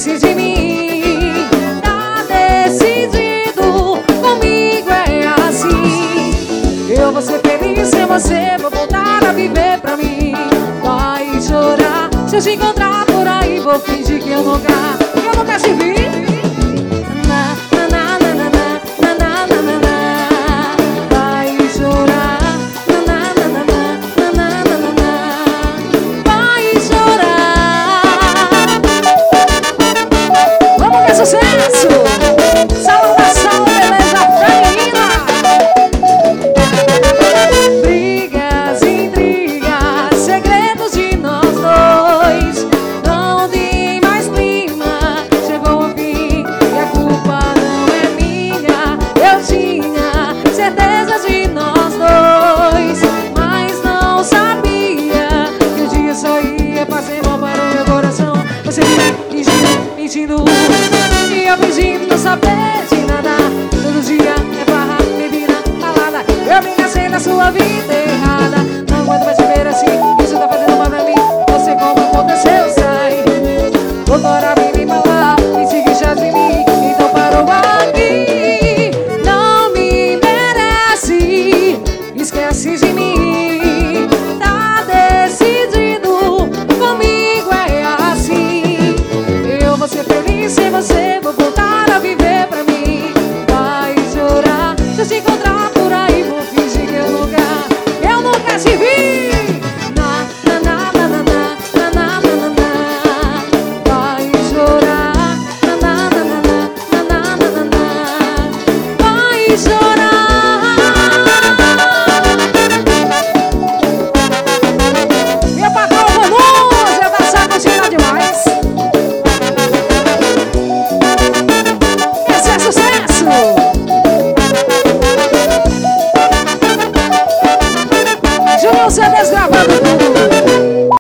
esquece de mim. Tá decidido, comigo é assim. Eu vou ser feliz sem você, vou voltar a viver pra mim. Vai chorar, se eu te encontrar por aí, vou fingir que eu nunca te vi. Vai chorar, vai chorar. Vamos ver sucesso! Saudação, beleza feminina. Brigas, intrigas, segredos de nós dois. Não tem mais clima, chegou ao fim e a culpa não é minha. Eu tinha certeza de nós dois, mas não sabia que o dia só ia fazer mal para o meu coração. Você me mentindo e eu fingindo não saber de nada. Todo dia é barra, bebida, balada. Eu me enganei na sua vida errada. Não aguento mais te ver assim, isso tá fazendo mal pra mim. Você como aconteceu, sai. Agora vem me falar, me siga já de mim. Então parou aqui. Não me merece, esquece de mim. Tá decidido, comigo é assim. Eu vou ser feliz sem você, vou voltar a viver pra mim. Vai chorar, se eu te encontrar por aí, vou fingir que eu nunca te vi. Vai chorar, vai chorar. Meu patrão Volumes, eu tá sacudindo demais. Esse é sucesso!